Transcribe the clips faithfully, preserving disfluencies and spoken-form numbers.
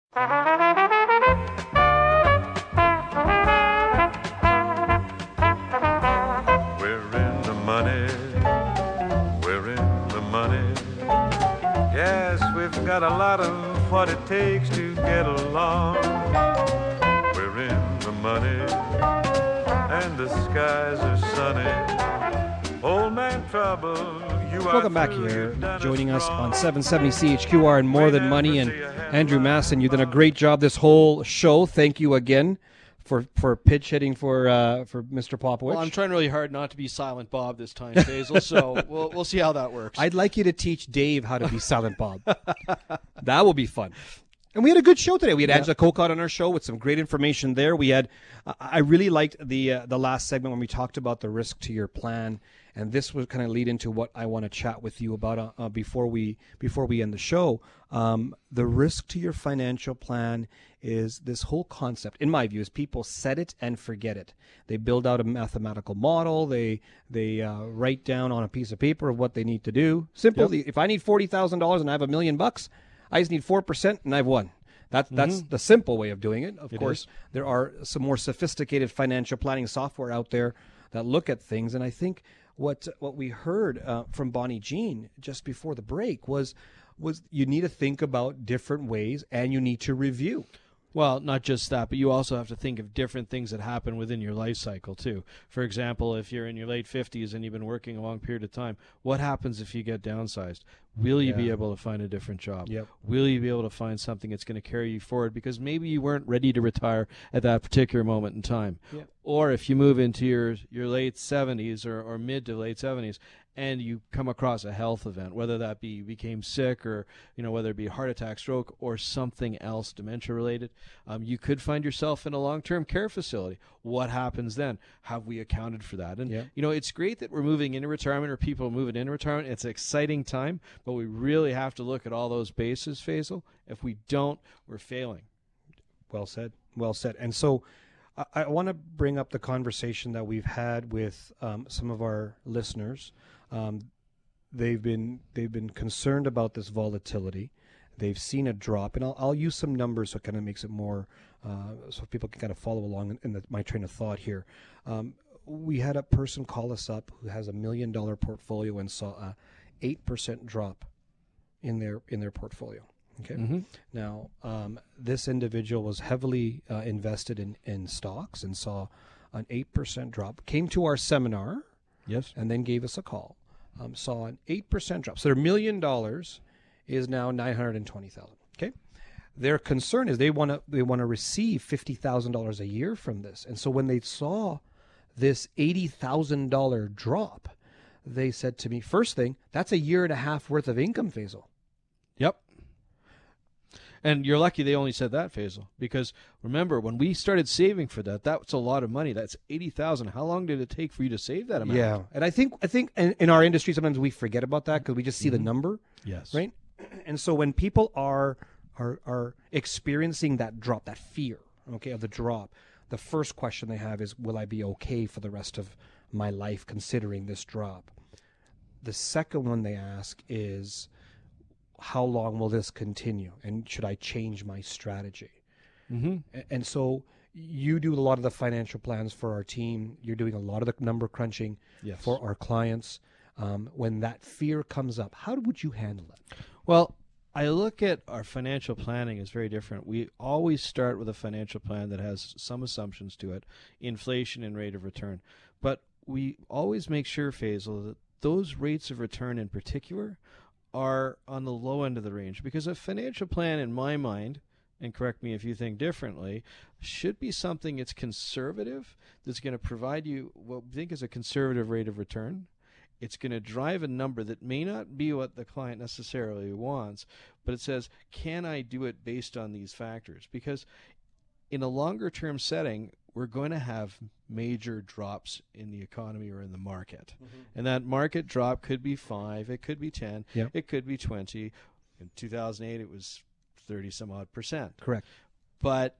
We're in the money. We're in the money. Yes, we've got a lot of what it takes to get along. We're in the money, and the skies are sunny. Old man trouble, you are Welcome back through, here. you've done Joining us wrong. on seven seventy C H Q R and More Than Money, and Andrew Masson, you've done a great job this whole show. Thank you again for, for pitch hitting for uh, for Mister Popowich. Well, I'm trying really hard not to be Silent Bob this time, Faisal, so we'll we'll see how that works. I'd like you to teach Dave how to be Silent Bob. That will be fun. And we had a good show today. We had Yeah. Angela Kokot on our show with some great information there. We had, uh, I really liked the uh, the last segment when we talked about the risk to your plan, and this would kind of lead into what I want to chat with you about uh, uh, before we before we end the show. Um, the risk to your financial plan is this whole concept, in my view, is people set it and forget it. They build out a mathematical model. They they uh, write down on a piece of paper of what they need to do. Simple. Yep. If I need forty thousand dollars and I have a million bucks, I just need four percent and I've won. That, that's the simple way of doing it. Of It course, is. there are some more sophisticated financial planning software out there that look at things. And I think what what we heard uh, from Bonnie Jean just before the break was was you need to think about different ways and you need to review. Well, not just that, but you also have to think of different things that happen within your life cycle, too. For example, if you're in your late fifties and you've been working a long period of time, what happens if you get downsized? Will you be Yeah. able to find a different job? Yep. Will you be able to find something that's going to carry you forward? Because maybe you weren't ready to retire at that particular moment in time. Yep. Or if you move into your, your late seventies or, or mid to late seventies, and you come across a health event, whether that be you became sick or, you know, whether it be heart attack, stroke, or something else dementia related, um, you could find yourself in a long-term care facility. What happens then? Have we accounted for that? And, Yeah. you know, it's great that we're moving into retirement or people are moving into retirement. It's an exciting time, but we really have to look at all those bases, Faisal. If we don't, we're failing. Well said. Well said. And so I, I want to bring up the conversation that we've had with um, some of our listeners. Um, they've been they've been concerned about this volatility. They've seen a drop, and I'll, I'll use some numbers so it kind of makes it more uh, so people can kind of follow along in, in the, my train of thought here. Um, we had a person call us up who has a million dollar portfolio and saw a eight percent drop in their in their portfolio. Okay. Mhm. Now, um, this individual was heavily uh, invested in, in stocks and saw an eight percent drop. Came to our seminar. Yes. And then gave us a call. Um, saw an eight percent drop. So their million dollars is now nine hundred twenty thousand dollars. Okay. Their concern is they want to they want to receive fifty thousand dollars a year from this. And so when they saw this eighty thousand dollars drop, they said to me, first thing, that's a year and a half worth of income, Faisal. Yep. And you're lucky they only said that, Faisal, because remember, when we started saving for that, that's a lot of money. That's eighty thousand dollars. How long did it take for you to save that amount? Yeah. And I think I think in, in our industry, sometimes we forget about that because we just see the number. Yes. Right. And so when people are, are, are experiencing that drop, that fear, okay, of the drop, the first question they have is, will I be okay for the rest of my life considering this drop? The second one they ask is, how long will this continue? And should I change my strategy? Mm-hmm. A- And so you do a lot of the financial plans for our team. You're doing a lot of the number crunching Yes. for our clients. Um, when that fear comes up, how would you handle it? Well, I look at our financial planning as very different. We always start with a financial plan that has some assumptions to it, inflation and rate of return. But we always make sure, Faisal, that those rates of return in particular are on the low end of the range, because a financial plan, in my mind, and correct me if you think differently, should be something that's conservative, that's going to provide you what we think is a conservative rate of return. It's going to drive a number that may not be what the client necessarily wants, but it says, can I do it based on these factors? Because in a longer term setting, we're going to have major drops in the economy or in the market. Mm-hmm. And that market drop could be five, it could be ten, Yep. it could be twenty. In two thousand eight, it was thirty some odd percent. Correct. But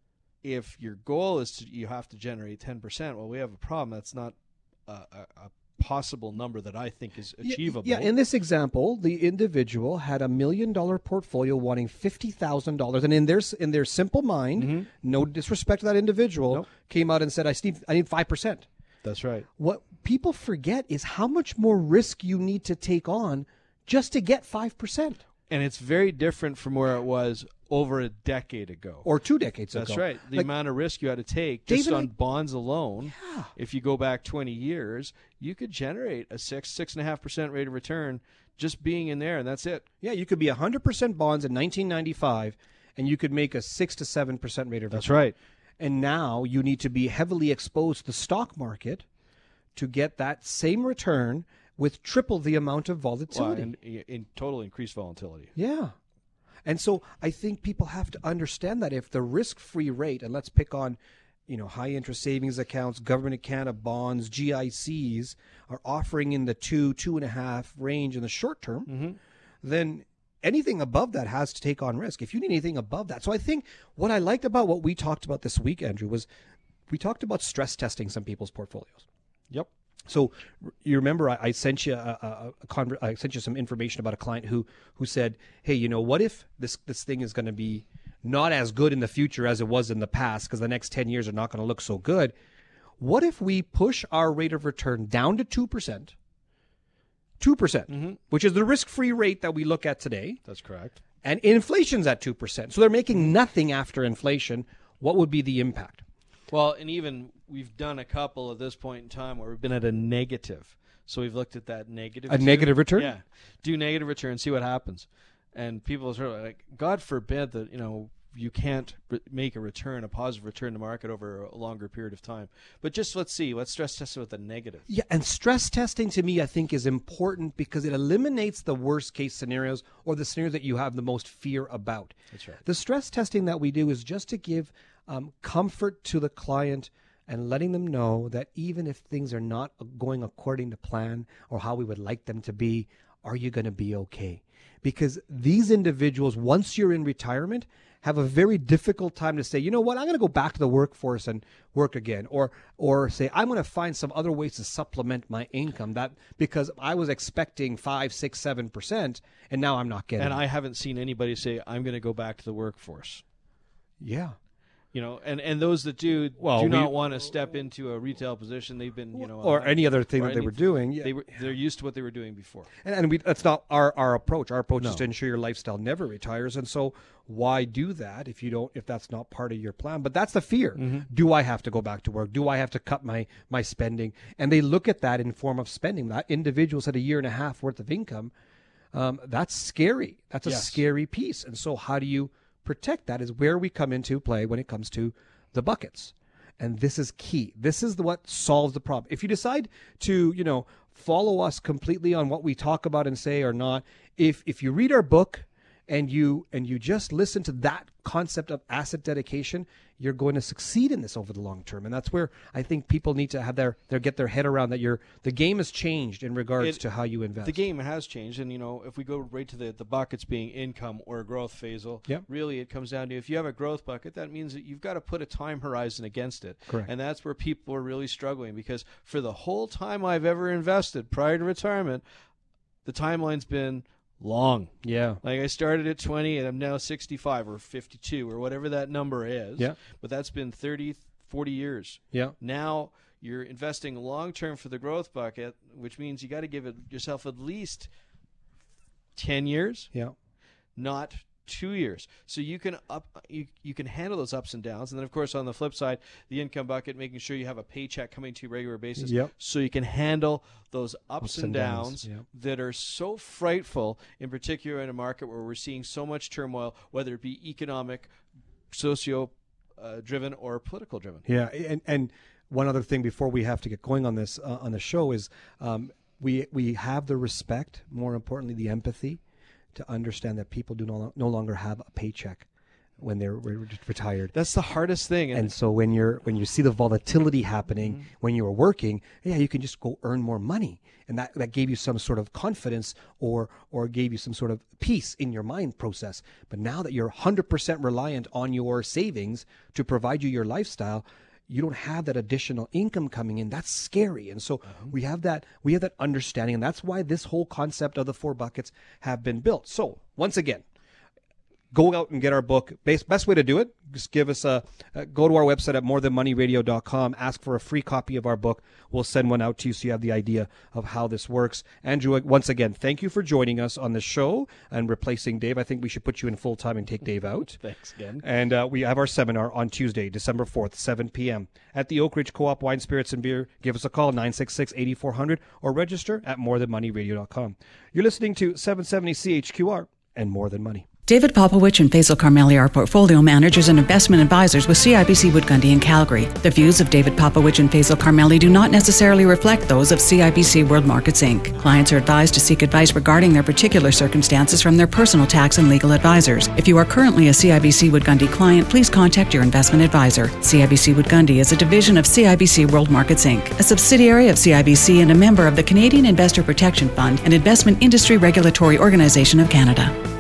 if your goal is to, you have to generate ten percent, well, we have a problem. That's not a, a, a possible number that I think is achievable. Yeah, in this example, the individual had a million dollar portfolio wanting fifty thousand dollars, and in their in their simple mind, mm-hmm. no disrespect to that individual, nope. came out and said, "I need I need five percent." That's right. What people forget is how much more risk you need to take on just to get five percent. And it's very different from where it was over a decade ago. Or two decades That's ago. That's right. The like, amount of risk you had to take just David, on I, bonds alone, yeah. if you go back twenty years, you could generate a six, six and a half percent rate of return just being in there, and that's it. Yeah, you could be one hundred percent bonds in nineteen ninety-five, and you could make a six to seven percent rate of return. That's right. And now you need to be heavily exposed to the stock market to get that same return with triple the amount of volatility. Well, and in total increased volatility. Yeah. And so I think people have to understand that if the risk-free rate, and let's pick on, you know, high interest savings accounts, Government of Canada bonds, G I Cs are offering in the two, two and a half range in the short term, mm-hmm. then anything above that has to take on risk. If you need anything above that. So I think what I liked about what we talked about this week, Andrew, was we talked about stress testing some people's portfolios. Yep. So you remember I, I sent you a, a, a conver- I sent you some information about a client who who said, hey, you know, what if this this thing is going to be not as good in the future as it was in the past because the next ten years are not going to look so good. What if we push our rate of return down to two percent? two percent, mm-hmm. which is the risk-free rate that we look at today. That's correct. And inflation's at two percent. So they're making nothing after inflation. What would be the impact? Well, and even we've done a couple at this point in time where we've been at a negative. So we've looked at that negative. A two. Negative return? Yeah. Do negative return, see what happens. And people are sort of like, God forbid that, you know, you can't re- make a return, a positive return to market over a longer period of time. But just let's see. Let's stress test it with the negative. Yeah, and stress testing to me, I think, is important because it eliminates the worst case scenarios or the scenarios that you have the most fear about. That's right. The stress testing that we do is just to give um, comfort to the client and letting them know that even if things are not going according to plan or how we would like them to be, are you going to be okay? Because these individuals, once you're in retirement, have a very difficult time to say, you know what, I'm going to go back to the workforce and work again. Or or say, I'm going to find some other ways to supplement my income that because I was expecting five, six, seven percent, and now I'm not getting And it. I haven't seen anybody say, I'm going to go back to the workforce. Yeah. You know, and, and those that do well, do we, not want to step into a retail position. They've been, you know, or uh, any other thing that any, they were doing. Yeah. They were they're used to what they were doing before. And, and we that's not our, our approach. Our approach no. is to ensure your lifestyle never retires. And so why do that if you don't if that's not part of your plan? But that's the fear. Mm-hmm. Do I have to go back to work? Do I have to cut my my spending? And they look at that in form of spending. That individuals had a year and a half worth of income. Um, that's scary. That's a yes. scary piece. And so how do you protect that is where we come into play when it comes to the buckets. And this is key. This is the, what solves the problem. If you decide to, you know, follow us completely on what we talk about and say or not, if if you read our book and you and you just listen to that concept of asset dedication, you're going to succeed in this over the long term. And that's where I think people need to have their, their get their head around that you're the game has changed in regards it, to how you invest. The game has changed. And, you know, if we go right to the, the buckets being income or growth phasal, yep. really it comes down to if you have a growth bucket, that means that you've got to put a time horizon against it. Correct. And that's where people are really struggling because for the whole time I've ever invested prior to retirement, the timeline's been long. Yeah. Like I started at twenty and I'm now sixty-five or fifty-two or whatever that number is. Yeah. But that's been thirty, forty years. Yeah. Now you're investing long term for the growth bucket, which means you got to give it yourself at least ten years. Yeah. Not two years. So you can up you, you can handle those ups and downs. And then of course on the flip side, the income bucket, making sure you have a paycheck coming to you regular basis. Yep. So you can handle those ups, ups and, and downs, downs. Yep. that are so frightful, in particular in a market where we're seeing so much turmoil, whether it be economic, socio uh, driven or political driven. Yeah. And and one other thing before we have to get going on this uh, on the show is um, we we have the respect, more importantly the empathy, to understand that people do no, no longer have a paycheck when they're re- retired. That's the hardest thing. And, and so when you're when you see the volatility happening mm-hmm. when you were working, yeah, you can just go earn more money, and that, that gave you some sort of confidence or or gave you some sort of peace in your mind process. But now that you're one hundred percent reliant on your savings to provide you your lifestyle, you don't have that additional income coming in. That's scary. And so Uh-huh. we have that we have that understanding, and that's why this whole concept of the four buckets have been built. So once again, go out and get our book. Best, best way to do it, just give us a, uh, go to our website at more than money radio dot com, ask for a free copy of our book. We'll send one out to you so you have the idea of how this works. Andrew, once again, thank you for joining us on the show and replacing Dave. I think we should put you in full time and take Dave out. Thanks again. And uh, we have our seminar on Tuesday, December fourth, seven p.m. at the Oak Ridge Co-op Wine, Spirits, and Beer. Give us a call, nine six six, eight four zero zero, or register at more than money radio dot com. You're listening to seven seventy C H Q R and More Than Money. David Popowich and Faisal Carmeli are portfolio managers and investment advisors with C I B C Wood Gundy in Calgary. The views of David Popowich and Faisal Carmeli do not necessarily reflect those of C I B C World Markets Incorporated. Clients are advised to seek advice regarding their particular circumstances from their personal tax and legal advisors. If you are currently a C I B C Wood Gundy client, please contact your investment advisor. C I B C Wood Gundy is a division of C I B C World Markets Incorporated, a subsidiary of C I B C and a member of the Canadian Investor Protection Fund, an investment industry regulatory organization of Canada.